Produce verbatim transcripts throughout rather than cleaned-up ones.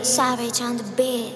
Savage on the beat.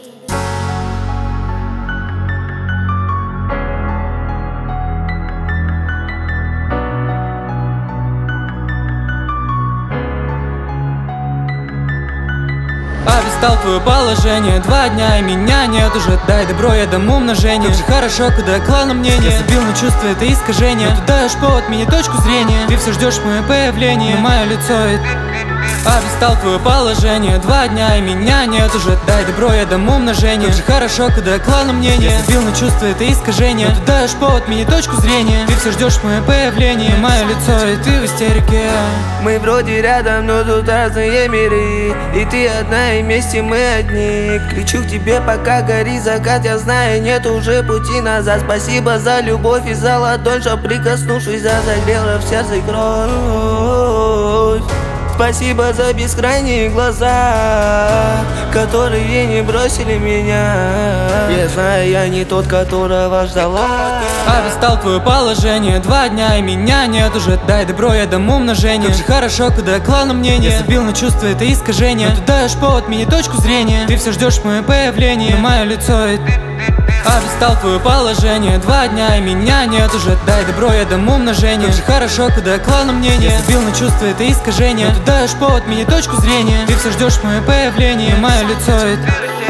Обестал твое положение, два дня и меня нет уже. Дай добро, я дам умножение. Как же хорошо, когда клана мнение. Я забил на чувство, это искажение. Но ты даешь повод, менять точку зрения. Ты все ждешь мое появление, но мое лицо и... Обестал твое положение, два дня и меня нет уже. Дай добро, я дам умножение. Как же хорошо, когда клана мнение. Я забил на чувство, это искажение. Но ты даешь повод, менять точку зрения. Ты все ждешь мое появление, но мое лицо и ты в истерике. Мы вроде рядом, но тут разные миры. И ты одна, и вместе мы одни. Кричу к тебе, пока горит закат. Я знаю, нет уже пути назад. Спасибо за любовь и за ладонь, что прикоснувшись, разогрела в сердце кровь. Спасибо за бескрайние глаза, которые не бросили меня. Я знаю, я не тот, которого ждала. Обестал твое положение, два дня и меня нет уже. Дай добро, я дам умножение. Как же хорошо, когда клана мнение. Я забил на чувство, это искажение. Но ты даешь повод, менять точку зрения. Ты все ждешь мое появление, но мое лицо и... Обестал твое положение, два дня и меня нет уже. Дай добро, я дам умножение. Как же хорошо, когда клана мнение. Я забил на чувство, это искажение. Но ты даешь повод, менять точку зрения. Ты все ждешь мое появление, но мое лицо и...